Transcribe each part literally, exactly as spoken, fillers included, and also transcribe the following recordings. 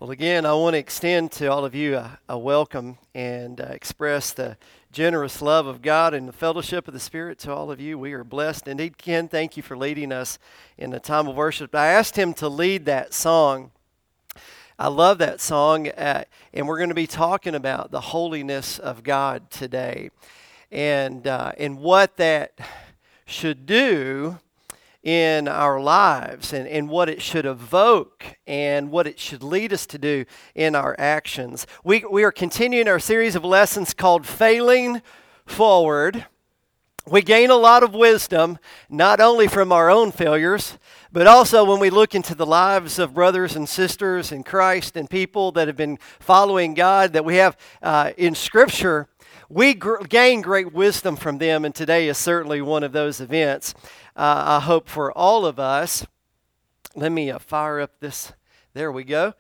Well, again, I want to extend to all of you a, a welcome and uh, express the generous love of God and the fellowship of the Spirit to all of you. We are blessed. Indeed, Ken, thank you for leading us in the time of worship. I asked him to lead that song. I love that song, uh, and we're going to be talking about the holiness of God today and, uh, and what that should do in our lives and, and what it should evoke and what it should lead us to do in our actions. We, we are continuing our series of lessons called Failing Forward. We gain a lot of wisdom, not only from our own failures, but also when we look into the lives of brothers and sisters in Christ and people that have been following God that we have uh, in Scripture. We gr- gain great wisdom from them, and today is certainly one of those events. Uh, I hope for all of us. Let me uh, fire up this. There we go.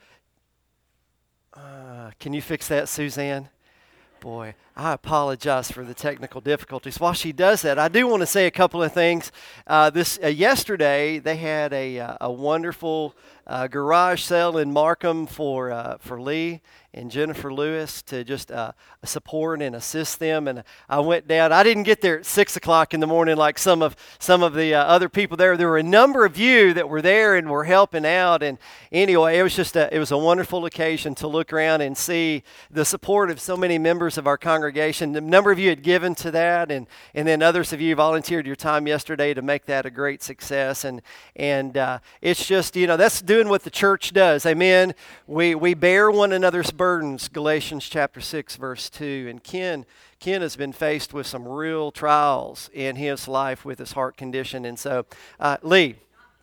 Uh, can you fix that, Suzanne? Boy, I apologize for the technical difficulties. While she does that, I do want to say a couple of things. Uh, this uh, yesterday, they had a uh, a wonderful uh, garage sale in Markham for uh, for Lee and Jennifer Lewis to just uh, support and assist them. And I went down. I didn't get there at six o'clock in the morning like some of some of the uh, other people there. There were a number of you that were there and were helping out. And anyway, it was just a, it was a wonderful occasion to look around and see the support of so many members of our congregation. A number of you had given to that, and and then others of you volunteered your time yesterday to make that a great success. And and uh, it's just, you know, that's doing what the church does. Amen. We we bear one another's burdens, Galatians chapter six, verse two. And Ken, Ken has been faced with some real trials in his life with his heart condition. And so, uh, Lee,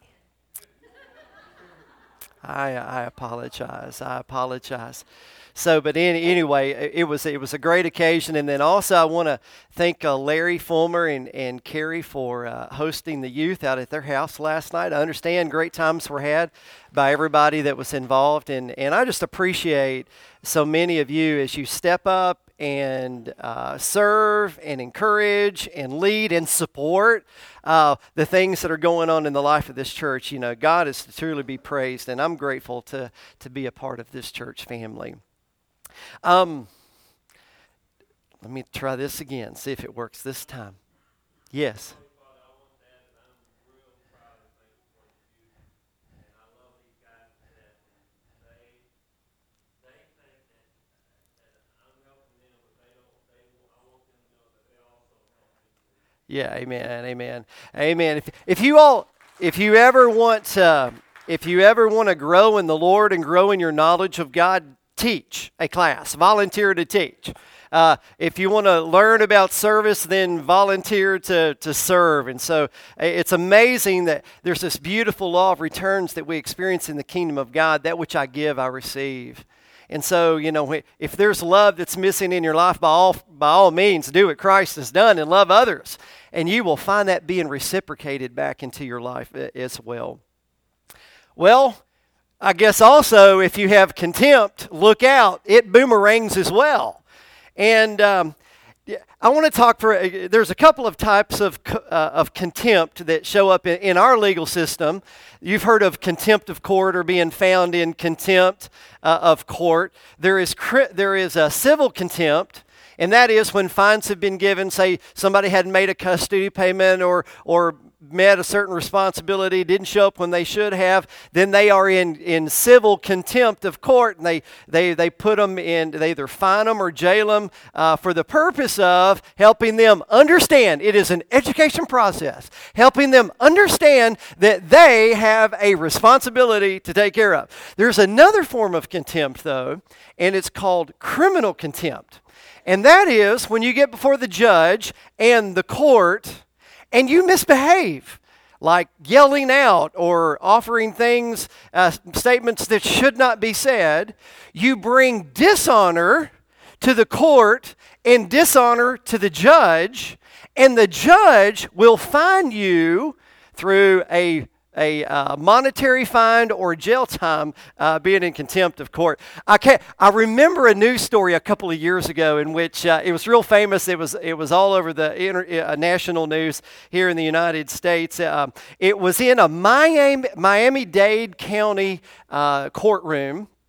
I, I apologize. I apologize. So, but in, anyway, it was it was a great occasion. And then also I want to thank uh, Larry Fulmer and, and Carrie for uh, hosting the youth out at their house last night. I understand great times were had by everybody that was involved. And, and I just appreciate so many of you as you step up and uh, serve and encourage and lead and support uh, the things that are going on in the life of this church. You know, God is to truly be praised, and I'm grateful to, to be a part of this church family. Um, let me try this again, see if it works this time. Yes. Yeah, amen, amen, amen. If if you all, if you ever want to, if you ever want to grow in the Lord and grow in your knowledge of God, teach a class, volunteer to teach. Uh, if you want to learn about service, then volunteer to, to serve. And so it's amazing that there's this beautiful law of returns that we experience in the kingdom of God. That which I give, I receive. And so, you know, if there's love that's missing in your life, by all by all means, do what Christ has done and love others. And you will find that being reciprocated back into your life as well. Well, I guess also if you have contempt, look out. It boomerangs as well. And um, I want to talk for, there's a couple of types of uh, of contempt that show up in, in our legal system. You've heard of contempt of court or being found in contempt uh, of court. There is there is a civil contempt, and that is when fines have been given, say somebody hadn't made a custody payment or or met a certain responsibility, didn't show up when they should have, then they are in, in civil contempt of court, and they, they, they put them in, they either fine them or jail them uh, for the purpose of helping them understand. It is an education process, helping them understand that they have a responsibility to take care of. There's another form of contempt, though, and it's called criminal contempt. And that is when you get before the judge and the court and you misbehave, like yelling out or offering things, uh, statements that should not be said. You bring dishonor to the court and dishonor to the judge, and the judge will fine you through a a uh, monetary fine or jail time uh, being in contempt of court. I can't, I remember a news story a couple of years ago in which uh, it was real famous. It was it was all over the inter, uh, national news here in the United States. Um, it was in a Miami Miami-Dade County uh, courtroom.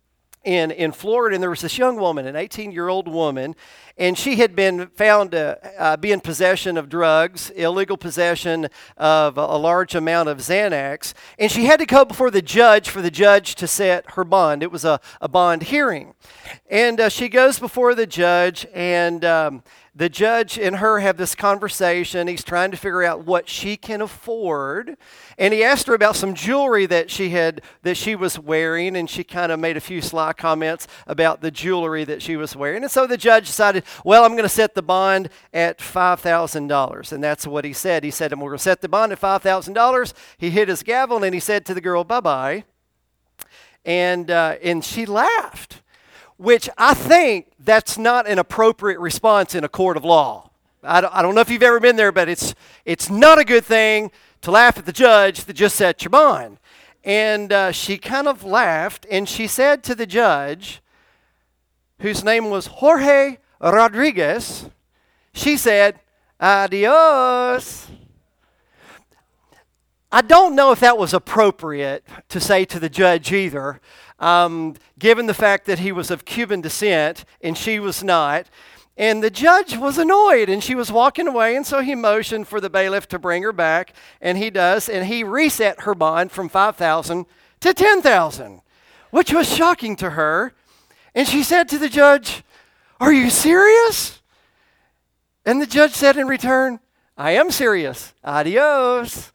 in, in Florida, and there was this young woman, an eighteen-year-old woman, and she had been found to uh, be in possession of drugs, illegal possession of a, a large amount of Xanax, and she had to go before the judge for the judge to set her bond. It was a, a bond hearing. And uh, she goes before the judge, and um, the judge and her have this conversation. He's trying to figure out what she can afford. And he asked her about some jewelry that she had that she was wearing, and she kind of made a few sly comments about the jewelry that she was wearing. And so the judge decided, well, I'm going to set the bond at five thousand dollars. And that's what he said. He said, we're going to set the bond at five thousand dollars. He hit his gavel, and he said to the girl, bye-bye. And, uh, and she laughed, which I think that's not an appropriate response in a court of law. I don't, I don't know if you've ever been there, but it's it's not a good thing to laugh at the judge that just set your bond. And uh, she kind of laughed, and she said to the judge, whose name was Jorge Rodriguez, she said, adios. I don't know if that was appropriate to say to the judge either, um, given the fact that he was of Cuban descent and she was not. And the judge was annoyed, and she was walking away, and so he motioned for the bailiff to bring her back, and he does, and he reset her bond from five thousand dollars to ten thousand dollars, which was shocking to her. And she said to the judge, are you serious? And the judge said in return, I am serious. Adios.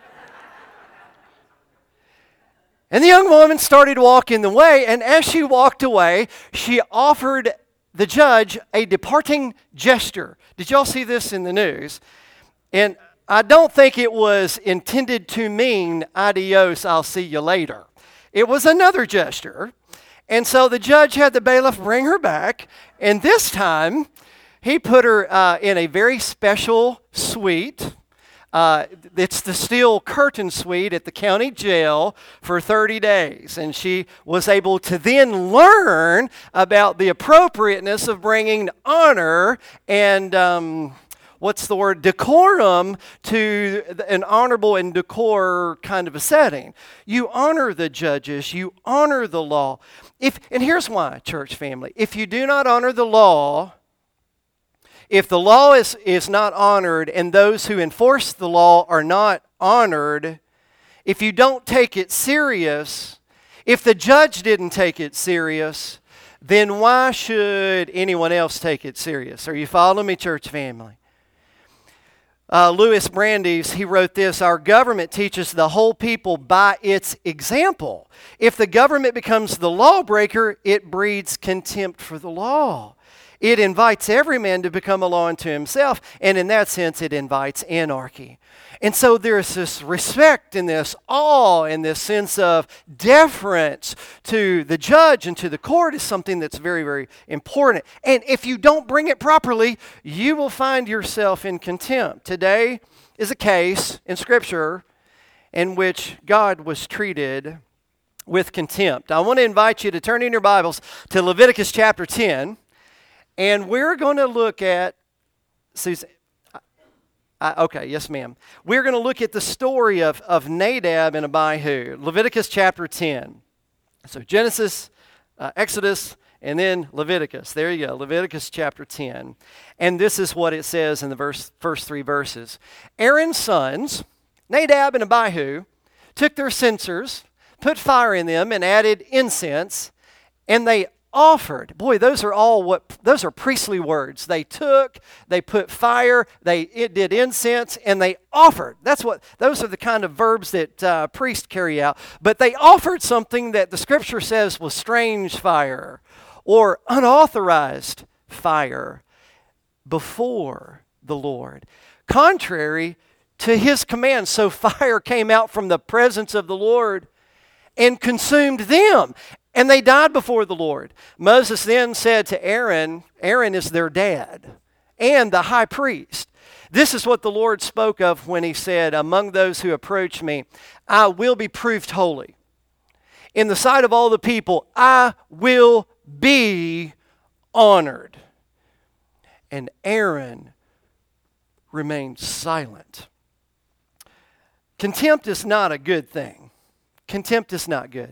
And the young woman started walking the way, and as she walked away, she offered the judge a departing gesture. Did y'all see this in the news? And I don't think it was intended to mean adios, I'll see you later. It was another gesture. And so the judge had the bailiff bring her back, and this time he put her uh, in a very special suite. Uh, it's the steel curtain suite at the county jail for thirty days. And she was able to then learn about the appropriateness of bringing honor and, um, what's the word, decorum to an honorable and decor kind of a setting. You honor the judges. You honor the law. If And here's why, church family. If you do not honor the law, if the law is, is not honored and those who enforce the law are not honored, if you don't take it serious, if the judge didn't take it serious, then why should anyone else take it serious? Are you following me, church family? Uh, Louis Brandeis, he wrote this, our government teaches the whole people by its example. If the government becomes the lawbreaker, it breeds contempt for the law. It invites every man to become a law unto himself, and in that sense, it invites anarchy. And so there's this respect and this awe and this sense of deference to the judge and to the court is something that's very, very important. And if you don't bring it properly, you will find yourself in contempt. Today is a case in Scripture in which God was treated with contempt. I want to invite you to turn in your Bibles to Leviticus chapter ten. And we're going to look at, Susan, I, okay, yes ma'am. We're going to look at the story of, of Nadab and Abihu, Leviticus chapter ten. So Genesis, uh, Exodus, and then Leviticus. There you go, Leviticus chapter ten. And this is what it says in the verse, first three verses. Aaron's sons, Nadab and Abihu, took their censers, put fire in them, and added incense, and they offered. Boy, those are all what, those are priestly words. They took, they put fire, they it did incense, and they offered. That's what, those are the kind of verbs that uh, priests carry out. But they offered something that the Scripture says was strange fire or unauthorized fire before the Lord, contrary to His command. So fire came out from the presence of the Lord and consumed them. And they died before the Lord. Moses then said to Aaron, Aaron is their dad and the high priest. This is what the Lord spoke of when He said, among those who approach me, I will be proved holy. In the sight of all the people, I will be honored. And Aaron remained silent. Contempt is not a good thing. Contempt is not good.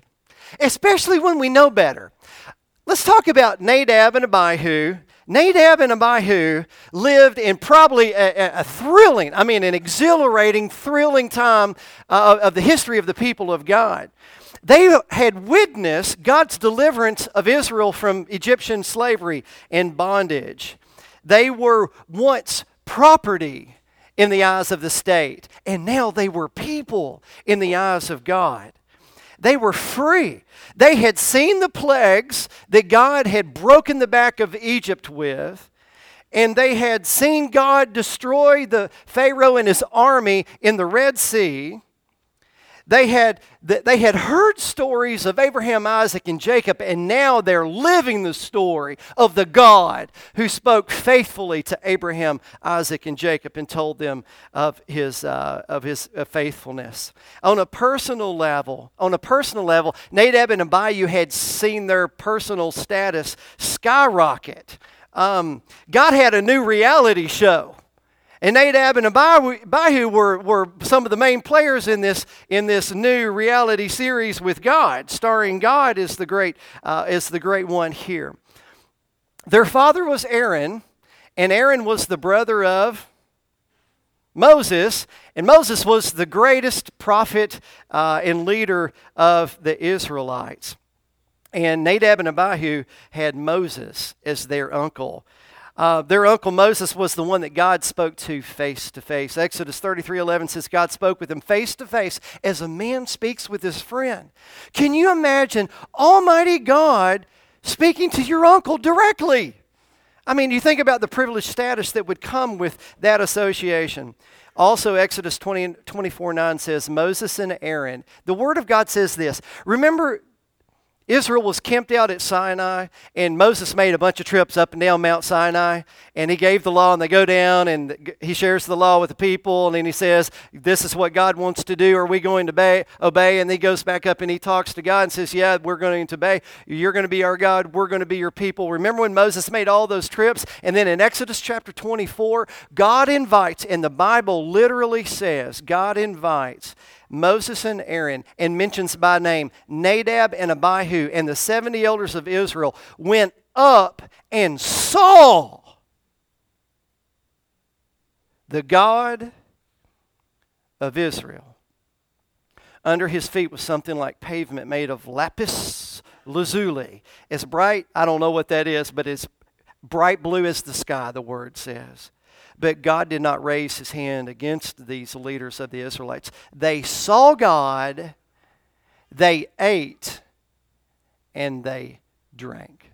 especially when we know better. Let's talk about Nadab and Abihu. Nadab and Abihu lived in probably a, a thrilling, I mean an exhilarating, thrilling time uh, of the history of the people of God. They had witnessed God's deliverance of Israel from Egyptian slavery and bondage. They were once property in the eyes of the state, and now they were people in the eyes of God. They were free. They had seen the plagues that God had broken the back of Egypt with, and they had seen God destroy the Pharaoh and his army in the Red Sea. They had, they had heard stories of Abraham, Isaac, and Jacob, and now they're living the story of the God who spoke faithfully to Abraham, Isaac, and Jacob and told them of his, uh, of his uh, faithfulness. On a personal level, on a personal level, Nadab and Abihu had seen their personal status skyrocket. Um, God had a new reality show. And Nadab and Abihu were, were some of the main players in this, in this new reality series with God, starring God as the great, uh, as the great one here. Their father was Aaron, and Aaron was the brother of Moses, and Moses was the greatest prophet uh, and leader of the Israelites. And Nadab and Abihu had Moses as their uncle. Uh, their uncle Moses was the one that God spoke to face to face. Exodus thirty-three eleven says God spoke with him face to face as a man speaks with his friend. Can you imagine Almighty God speaking to your uncle directly? I mean, you think about the privileged status that would come with that association. Also, Exodus twenty, twenty-four nine says, Moses and Aaron. The Word of God says this. Remember, Israel was camped out at Sinai, and Moses made a bunch of trips up and down Mount Sinai, and he gave the law, and they go down, and he shares the law with the people, and then he says, this is what God wants to do. Are we going to obey? obey? And then he goes back up, and he talks to God and says, yeah, we're going to obey. You're going to be our God. We're going to be your people. Remember when Moses made all those trips? And then in Exodus chapter twenty-four, God invites, and the Bible literally says, God invites Moses and Aaron, and mentions by name Nadab and Abihu, and the seventy elders of Israel went up and saw the God of Israel. Under his feet was something like pavement made of lapis lazuli. It's bright, I don't know what that is, but it's bright blue as the sky, the word says. But God did not raise his hand against these leaders of the Israelites. They saw God, they ate, and they drank.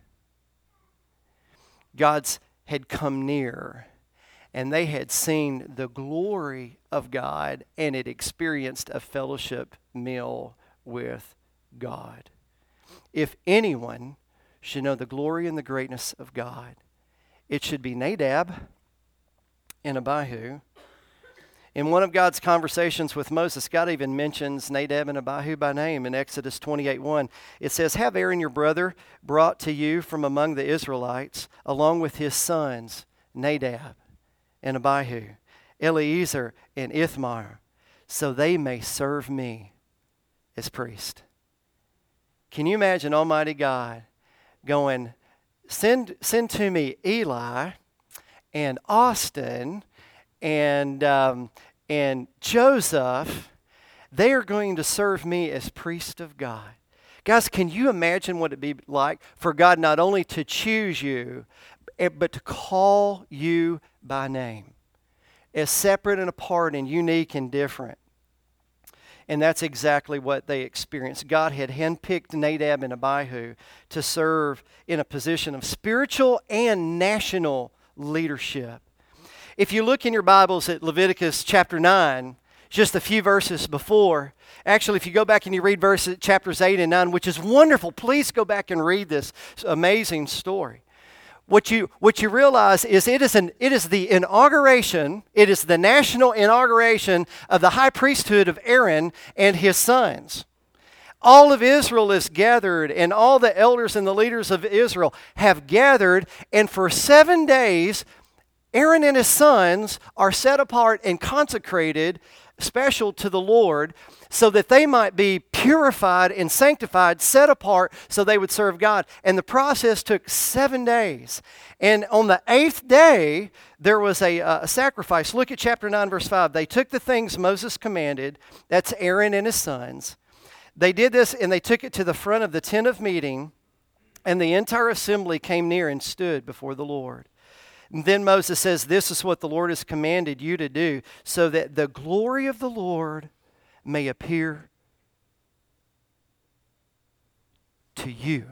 God's had come near, and they had seen the glory of God, and had experienced a fellowship meal with God. If anyone should know the glory and the greatness of God, it should be Nadab and Abihu. In one of God's conversations with Moses, God even mentions Nadab and Abihu by name in Exodus twenty-eight one. It says, have Aaron your brother brought to you from among the Israelites, along with his sons, Nadab and Abihu, Eleazar and Ithamar, so they may serve me as priest. Can you imagine Almighty God going, send, send to me Eli and Austin and um, and Joseph? They are going to serve me as priest of God. Guys, can you imagine what it'd be like for God not only to choose you, but to call you by name, as separate and apart and unique and different? And that's exactly what they experienced. God had handpicked Nadab and Abihu to serve in a position of spiritual and national leadership. If you look in your Bibles at Leviticus chapter nine, just a few verses before, actually if you go back and you read verses chapters eight and nine, which is wonderful, please go back and read this amazing story. What you what you realize is it is an it is the inauguration, it is the national inauguration of the high priesthood of Aaron and his sons. All of Israel is gathered, and all the elders and the leaders of Israel have gathered, and for seven days, Aaron and his sons are set apart and consecrated special to the Lord, so that they might be purified and sanctified, set apart, so they would serve God. And the process took seven days. And on the eighth day, there was a, a sacrifice. Look at chapter nine, verse five. They took the things Moses commanded. That's Aaron and his sons. They did this, and they took it to the front of the tent of meeting, and the entire assembly came near and stood before the Lord. And then Moses says, this is what the Lord has commanded you to do, so that the glory of the Lord may appear to you.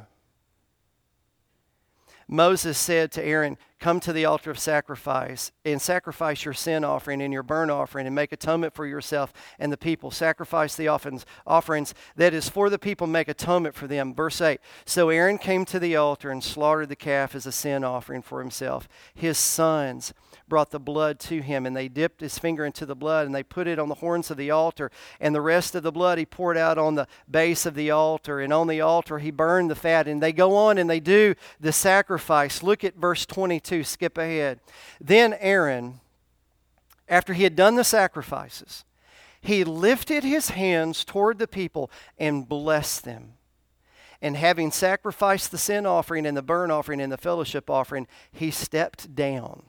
Moses said to Aaron, come to the altar of sacrifice and sacrifice your sin offering and your burnt offering and make atonement for yourself and the people. Sacrifice the offerings, offerings that is for the people, make atonement for them. Verse eight, so Aaron came to the altar and slaughtered the calf as a sin offering for himself. His sons brought the blood to him, and they dipped his finger into the blood, and they put it on the horns of the altar, and the rest of the blood he poured out on the base of the altar, and on the altar he burned the fat. And they go on and they do the sacrifice. Look at verse twenty-two, skip ahead. Then Aaron, after he had done the sacrifices, he lifted his hands toward the people and blessed them. And having sacrificed the sin offering and the burnt offering and the fellowship offering, he stepped down.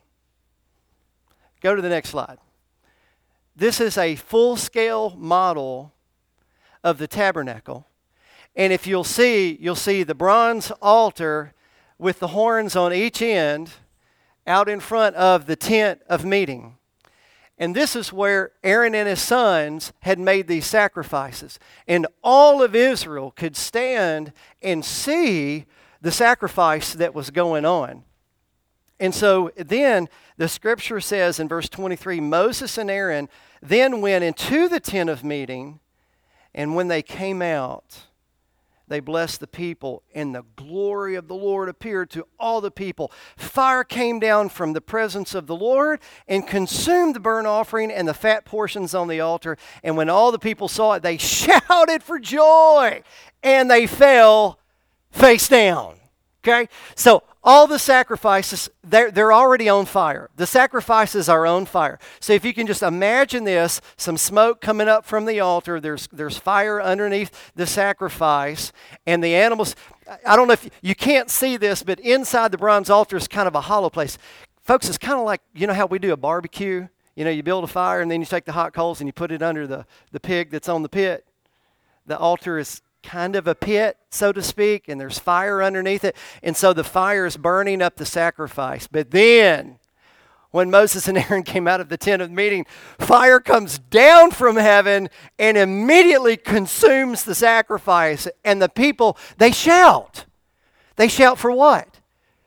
Go to the next slide. This is a full-scale model of the tabernacle. And if you'll see, you'll see the bronze altar with the horns on each end out in front of the tent of meeting. And this is where Aaron and his sons had made these sacrifices. And all of Israel could stand and see the sacrifice that was going on. And so then the scripture says in verse twenty-three, Moses and Aaron then went into the tent of meeting, and when they came out, they blessed the people, and the glory of the Lord appeared to all the people. Fire came down from the presence of the Lord and consumed the burnt offering and the fat portions on the altar. And when all the people saw it, they shouted for joy, and they fell face down. Okay? So all the sacrifices, they're, they're already on fire. The sacrifices are on fire. So if you can just imagine this, some smoke coming up from the altar, there's, there's fire underneath the sacrifice, and the animals, I don't know if, you can't see this, but inside the bronze altar is kind of a hollow place. Folks, it's kind of like, you know how we do a barbecue? You know, you build a fire, and then you take the hot coals and you put it under the, the pig that's on the pit. The altar is kind of a pit, so to speak, and there's fire underneath it. And so the fire is burning up the sacrifice. But then, when Moses and Aaron came out of the tent of meeting, fire comes down from heaven and immediately consumes the sacrifice. And the people, they shout. They shout for what?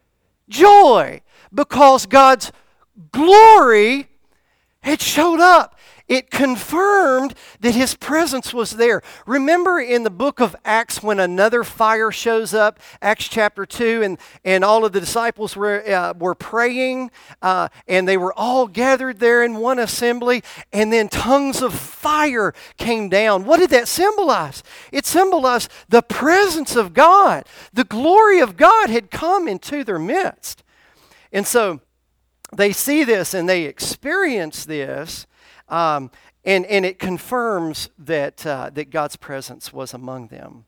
Joy, because God's glory had showed up. It confirmed that his presence was there. Remember in the book of Acts when another fire shows up, Acts chapter two, and, and all of the disciples were, uh, were praying, uh, and they were all gathered there in one assembly, and then tongues of fire came down. What did that symbolize? It symbolized the presence of God. The glory of God had come into their midst. And so they see this and they experience this. Um, and, and it confirms that, uh, that God's presence was among them.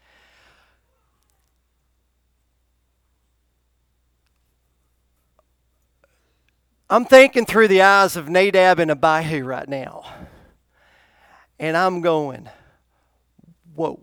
I'm thinking through the eyes of Nadab and Abihu right now. And I'm going, whoa,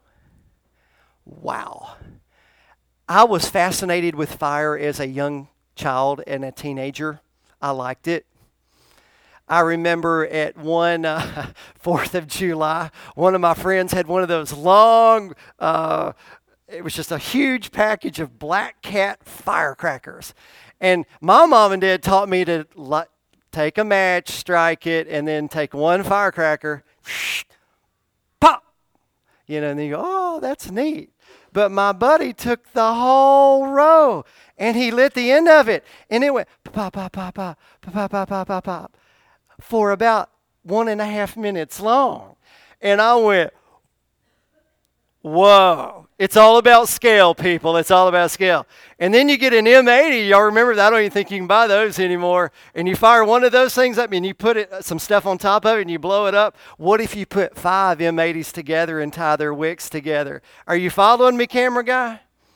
wow. I was fascinated with fire as a young child and a teenager. I liked it. I remember at one uh, fourth of July, one of my friends had one of those long, uh, it was just a huge package of Black Cat firecrackers. And my mom and dad taught me to li- take a match, strike it, and then take one firecracker, pop! You know, and then you go, oh, that's neat. But my buddy took the whole row, and he lit the end of it, and it went pop, pop, pop, pop, pop, pop, pop, pop, pop, for about one and a half minutes long. And I went, whoa. It's all about scale, people. It's all about scale. And then you get an M eighty. Y'all remember that? I don't even think you can buy those anymore. And you fire one of those things up and you put it, some stuff on top of it and you blow it up. What if you put five M eighties together and tie their wicks together? Are you following me, camera guy?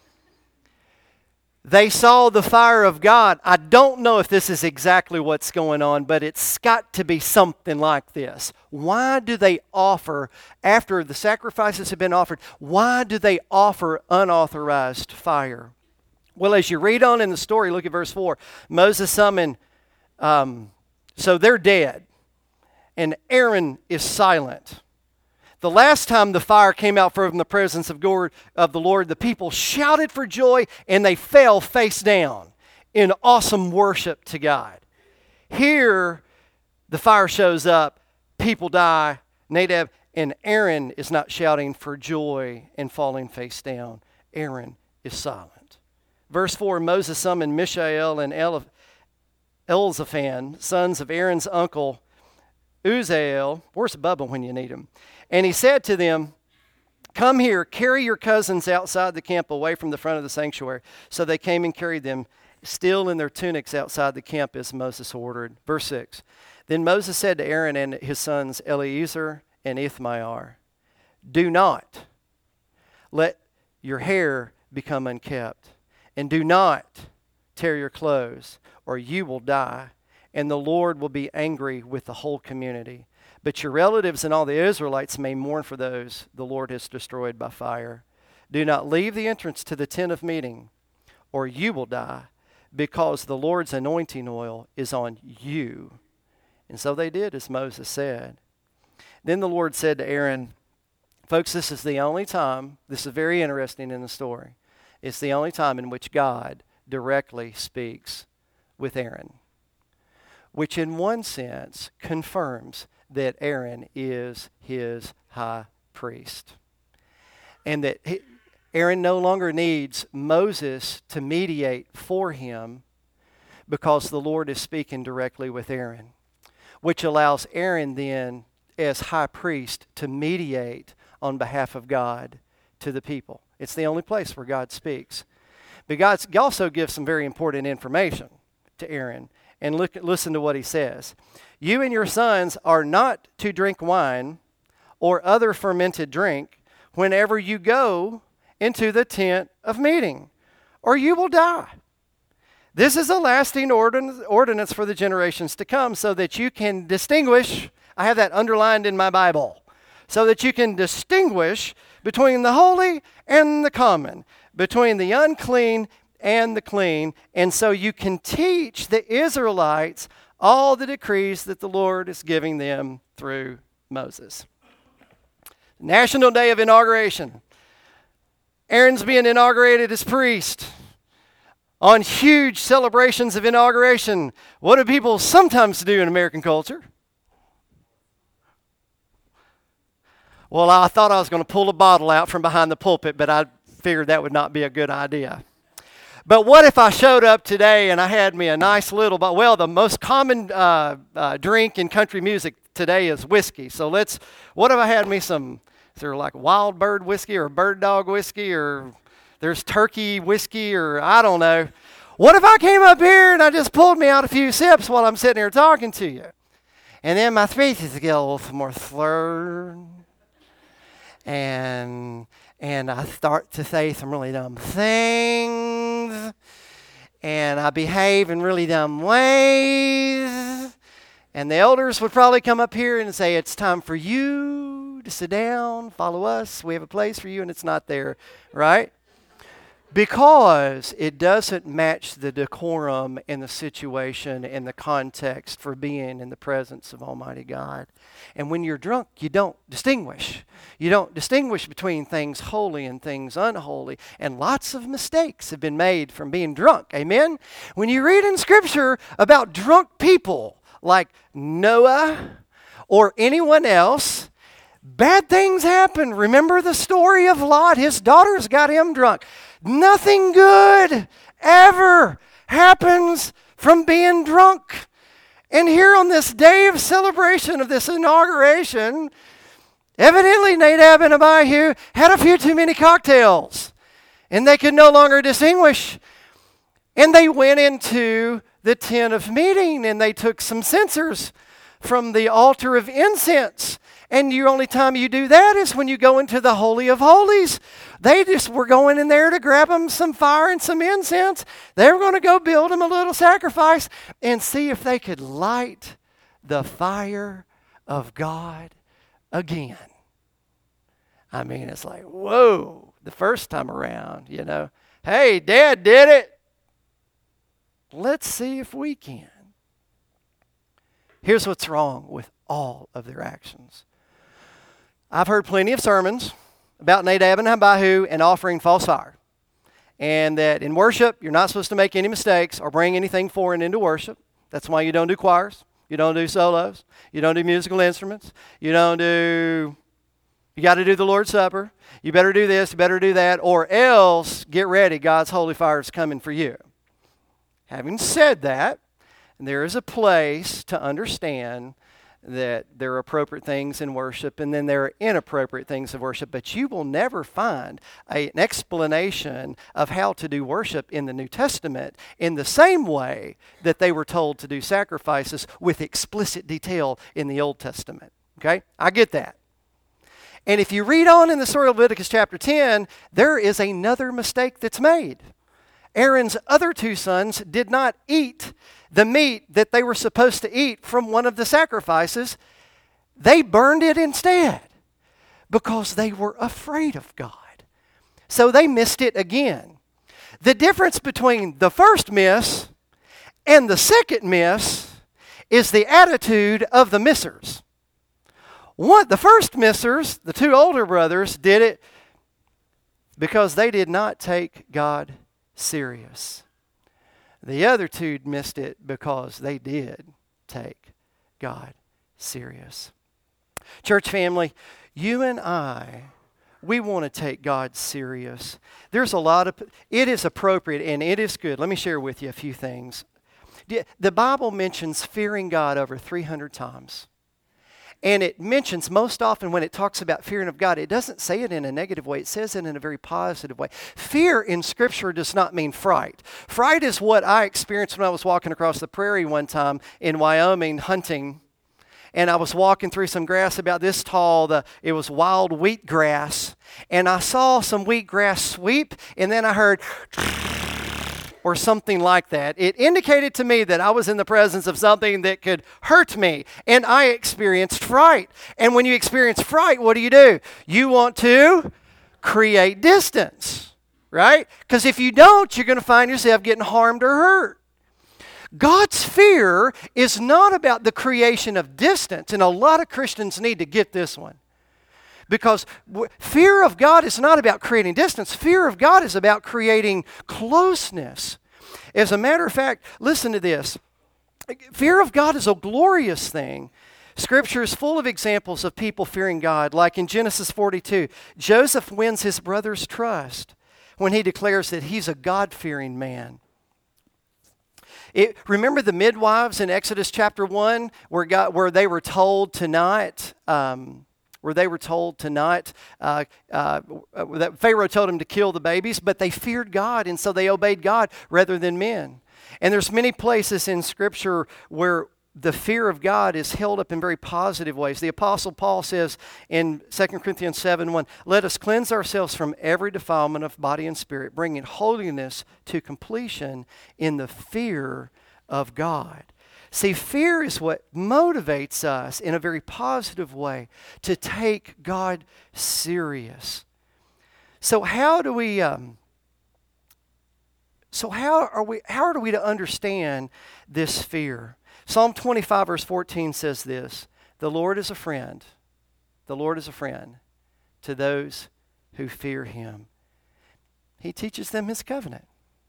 They saw the fire of God. I don't know if this is exactly what's going on, but it's got to be something like this. Why do they offer, after the sacrifices have been offered, why do they offer unauthorized fire? Well, as you read on in the story, look at verse four. Moses summoned, um, so they're dead, and Aaron is silent. The last time the fire came out from the presence of God, of the Lord, the people shouted for joy and they fell face down in awesome worship to God. Here, the fire shows up, people die, Nadab and Aaron is not shouting for joy and falling face down. Aaron is silent. Verse four, Moses summoned Mishael and El- Elzaphan, sons of Aaron's uncle Uzziel. Where's Bubba when you need him? And he said to them, come here, carry your cousins outside the camp away from the front of the sanctuary. So they came and carried them, still in their tunics outside the camp as Moses ordered. Verse six, then Moses said to Aaron and his sons Eleazar and Ithamar, do not let your hair become unkept, and do not tear your clothes, or you will die, and the Lord will be angry with the whole community. But your relatives and all the Israelites may mourn for those the Lord has destroyed by fire. Do not leave the entrance to the tent of meeting, or you will die, because the Lord's anointing oil is on you. And so they did as Moses said. Then the Lord said to Aaron, folks, this is the only time, this is very interesting in the story, it's the only time in which God directly speaks with Aaron, which in one sense confirms that Aaron is his high priest. And that he, Aaron no longer needs Moses to mediate for him because the Lord is speaking directly with Aaron, which allows Aaron then as high priest to mediate on behalf of God to the people. It's the only place where God speaks. But God also gives some very important information to Aaron. And look, listen to what he says. You and your sons are not to drink wine or other fermented drink whenever you go into the tent of meeting, or you will die. This is a lasting ordinance for the generations to come, so that you can distinguish, I have that underlined in my Bible, so that you can distinguish between the holy and the common, between the unclean and the clean, and so you can teach the Israelites all the decrees that the Lord is giving them through Moses. National Day of Inauguration. Aaron's being inaugurated as priest. On huge celebrations of inauguration, what do people sometimes do in American culture? Well, I thought I was going to pull a bottle out from behind the pulpit, but I figured that would not be a good idea. But what if I showed up today and I had me a nice little, but well, the most common uh, uh, drink in country music today is whiskey. So let's, what if I had me some, is there like wild bird whiskey or bird dog whiskey, or there's turkey whiskey, or I don't know. What if I came up here and I just pulled me out a few sips while I'm sitting here talking to you? And then my speech is to get a little more slurred. And and I start to say some really dumb things, and I behave in really dumb ways, and the elders would probably come up here and say, it's time for you to sit down, follow us, we have a place for you, and it's not there, right? Because it doesn't match the decorum and the situation and the context for being in the presence of Almighty God. And when you're drunk, you don't distinguish. You don't distinguish between things holy and things unholy. And lots of mistakes have been made from being drunk. Amen? When you read in Scripture about drunk people like Noah or anyone else, bad things happen. Remember the story of Lot? His daughters got him drunk. Nothing good ever happens from being drunk. And here on this day of celebration of this inauguration, Evidently, Nadab and Abihu had a few too many cocktails, and they could no longer distinguish. And they went into the tent of meeting, and they took some censers from the altar of incense. And the only time you do that is when you go into the Holy of Holies. They just were going in there to grab them some fire and some incense. They were going to go build them a little sacrifice and see if they could light the fire of God again. I mean, it's like, whoa, the first time around, you know. Hey, Dad did it. Let's see if we can. Here's what's wrong with all of their actions. I've heard plenty of sermons about Nadab and Abihu and offering false fire. And that in worship, you're not supposed to make any mistakes or bring anything foreign into worship. That's why you don't do choirs. You don't do solos. You don't do musical instruments. You don't do, you got to do the Lord's Supper. You better do this, you better do that, or else get ready, God's holy fire is coming for you. Having said that, there is a place to understand that there are appropriate things in worship and then there are inappropriate things in worship, but you will never find a, an explanation of how to do worship in the New Testament in the same way that they were told to do sacrifices with explicit detail in the Old Testament. Okay? I get that. And if you read on in the story of Leviticus chapter ten, there is another mistake that's made. Aaron's other two sons did not eat the meat that they were supposed to eat from one of the sacrifices. They burned it instead because they were afraid of God. So they missed it again. The difference between the first miss and the second miss is the attitude of the missers. One, the first missers, the two older brothers, did it because they did not take God serious. The other two missed it because they did take God serious. Church family, you and I, we want to take God serious. There's a lot of, it is appropriate and it is good. Let me share with you a few things. The Bible mentions fearing God over three hundred times. And it mentions most often when it talks about fearing of God, it doesn't say it in a negative way. It says it in a very positive way. Fear in Scripture does not mean fright. Fright is what I experienced when I was walking across the prairie one time in Wyoming hunting. And I was walking through some grass about this tall. The, it was wild wheat grass. And I saw some wheat grass sweep. And then I heard or something like that. It indicated to me that I was in the presence of something that could hurt me, and I experienced fright. And when you experience fright, what do you do? You want to create distance, right? Because if you don't, you're going to find yourself getting harmed or hurt. God's fear is not about the creation of distance, and a lot of Christians need to get this one. Because fear of God is not about creating distance. Fear of God is about creating closeness. As a matter of fact, listen to this. Fear of God is a glorious thing. Scripture is full of examples of people fearing God. Like in Genesis forty-two, Joseph wins his brother's trust when he declares that he's a God-fearing man. It, remember the midwives in Exodus chapter one where, God, where they were told to not... Um, where they were told to not, uh, uh, that Pharaoh told them to kill the babies, but they feared God, and so they obeyed God rather than men. And there's many places in Scripture where the fear of God is held up in very positive ways. The Apostle Paul says in Second Corinthians seven one, "Let us cleanse ourselves from every defilement of body and spirit, bringing holiness to completion in the fear of God." See, fear is what motivates us in a very positive way to take God serious. So how do we? Um, so how are we? How are we to understand this fear? Psalm twenty-five verse fourteen says this: "The Lord is a friend. The Lord is a friend to those who fear Him. He teaches them His covenant."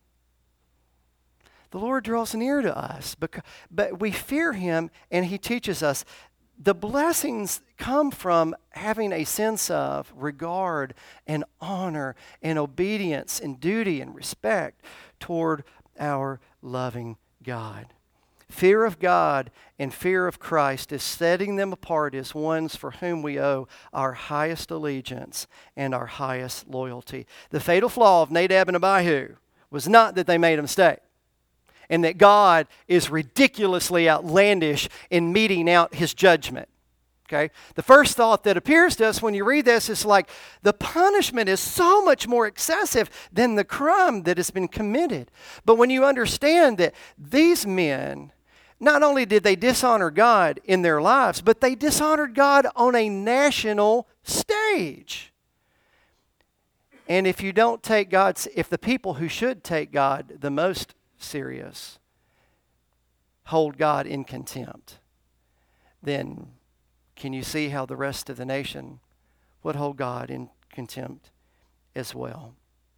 The Lord draws near to us, because, but we fear Him and He teaches us. The blessings come from having a sense of regard and honor and obedience and duty and respect toward our loving God. Fear of God and fear of Christ is setting them apart as ones for whom we owe our highest allegiance and our highest loyalty. The fatal flaw of Nadab and Abihu was not that they made a mistake and that God is ridiculously outlandish in meting out his judgment. Okay? The first thought that appears to us when you read this is like the punishment is so much more excessive than the crime that has been committed. But when you understand that these men, not only did they dishonor God in their lives, but they dishonored God on a national stage. And if you don't take God's, if the people who should take God the most serious hold God in contempt, then can you see how the rest of the nation would hold God in contempt as well?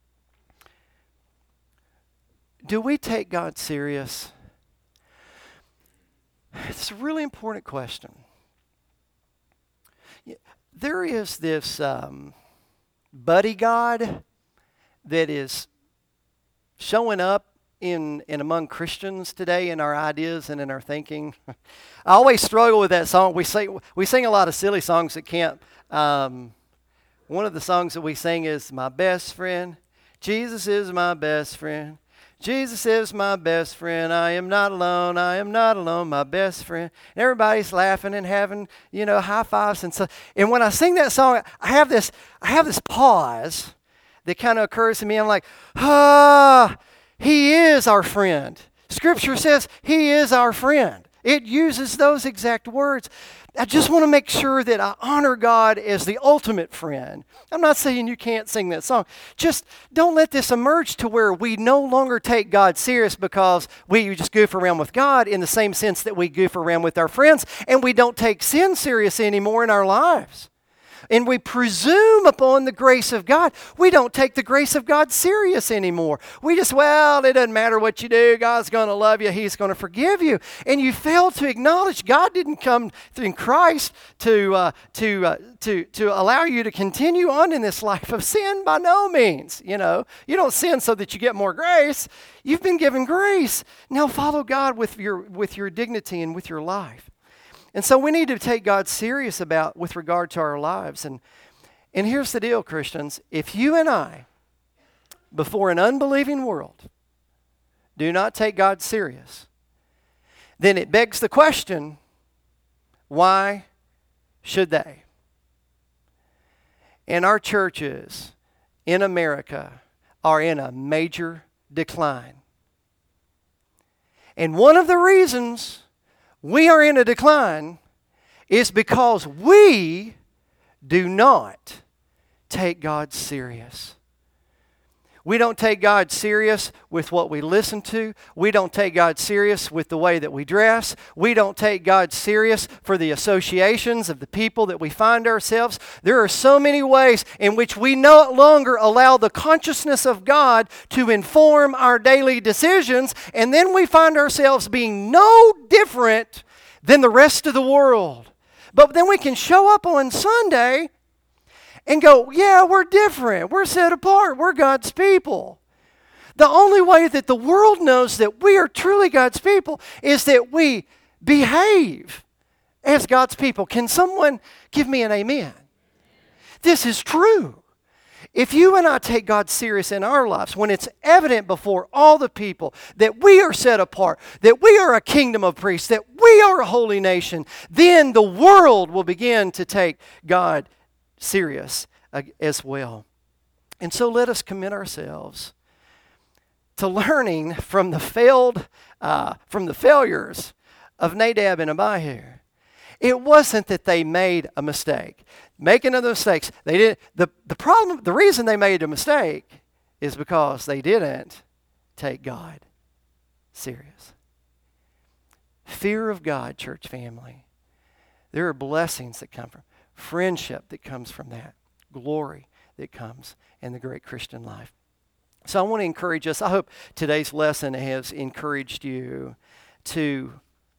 Do we take God serious? It's a really important question. There is this um, buddy God that is showing up in and among Christians today in our ideas and in our thinking. I always struggle with that song. We sing, we sing a lot of silly songs at camp. Um, one of the songs that we sing is My Best Friend. Jesus is my best friend. Jesus is my best friend. I am not alone. I am not alone. My best friend. And everybody's laughing and having, you know, high fives and so. And when I sing that song, I have this, I have this pause that kind of occurs to me. I'm like, ah. He is our friend. Scripture says He is our friend. It uses those exact words. I just want to make sure that I honor God as the ultimate friend. I'm not saying you can't sing that song. Just don't let this emerge to where we no longer take God serious because we just goof around with God in the same sense that we goof around with our friends, and we don't take sin serious anymore in our lives. And we presume upon the grace of God. We don't take the grace of God serious anymore. We just, well, it doesn't matter what you do. God's going to love you. He's going to forgive you. And you fail to acknowledge God didn't come in Christ to, uh, to, uh, to, to allow you to continue on in this life of sin by no means. You know, you don't sin so that you get more grace. You've been given grace. Now follow God with your, with your dignity and with your life. And so we need to take God serious about with regard to our lives. And, and here's the deal, Christians. If you and I, before an unbelieving world, do not take God serious, then it begs the question, why should they? And our churches in America are in a major decline. And one of the reasons we are in a decline is because we do not take God serious. We don't take God serious with what we listen to. We don't take God serious with the way that we dress. We don't take God serious for the associations of the people that we find ourselves. There are so many ways in which we no longer allow the consciousness of God to inform our daily decisions, and then we find ourselves being no different than the rest of the world. But then we can show up on Sunday and go, yeah, we're different. We're set apart. We're God's people. The only way that the world knows that we are truly God's people is that we behave as God's people. Can someone give me an amen? This is true. If you and I take God serious in our lives, when it's evident before all the people that we are set apart, that we are a kingdom of priests, that we are a holy nation, then the world will begin to take God serious as well. And so let us commit ourselves to learning from the failed, uh, from the failures of Nadab and Abihu. It wasn't that they made a mistake. Making other mistakes, they did. The, the problem, the reason they made a mistake is because they didn't take God serious. Fear of God, church family. There are blessings that come from friendship that comes from that, glory that comes in the great Christian life. So I want to encourage us. I hope today's lesson has encouraged you to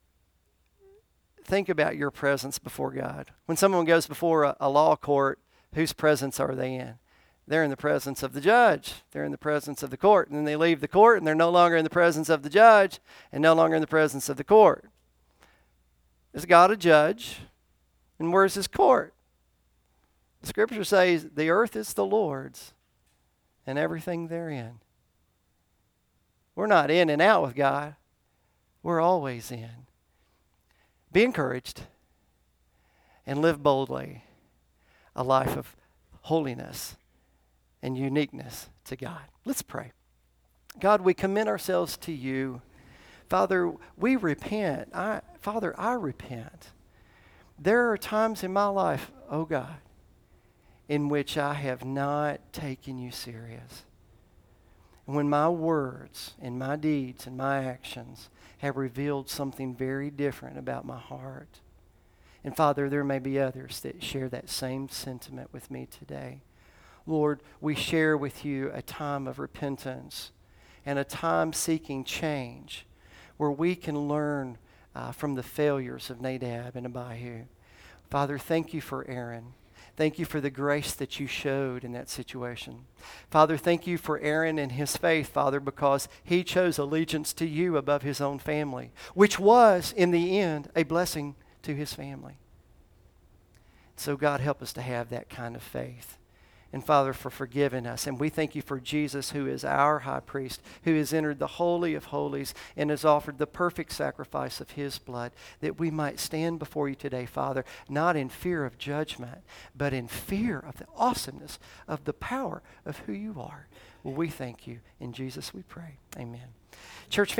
think about your presence before God. When someone goes before a, a law court, whose presence are they in? they're in the presence of the judge. They're in the presence of the court. And then they leave the court, and they're no longer in the presence of the judge and no longer in the presence of the court. Is God a judge? And where's his court? The scripture says the earth is the Lord's and everything therein. We're not in and out with God. We're always in. Be encouraged and live boldly a life of holiness and uniqueness to God. Let's pray. God, we commend ourselves to you. Father, we repent. I, Father, I repent. There are times in my life, oh God, in which I have not taken you serious. And when my words and my deeds and my actions have revealed something very different about my heart. And Father, there may be others that share that same sentiment with me today. Lord, we share with you a time of repentance and a time seeking change where we can learn uh, from the failures of Nadab and Abihu. Father, thank you for Aaron. Thank you for the grace that you showed in that situation. Father, thank you for Aaron and his faith, Father, because he chose allegiance to you above his own family, which was, in the end, a blessing to his family. So God, help us to have that kind of faith. And Father, for forgiving us. And we thank you for Jesus, who is our high priest, who has entered the Holy of Holies and has offered the perfect sacrifice of his blood, that we might stand before you today, Father, not in fear of judgment, but in fear of the awesomeness of the power of who you are. Well, we thank you. In Jesus we pray. Amen. Church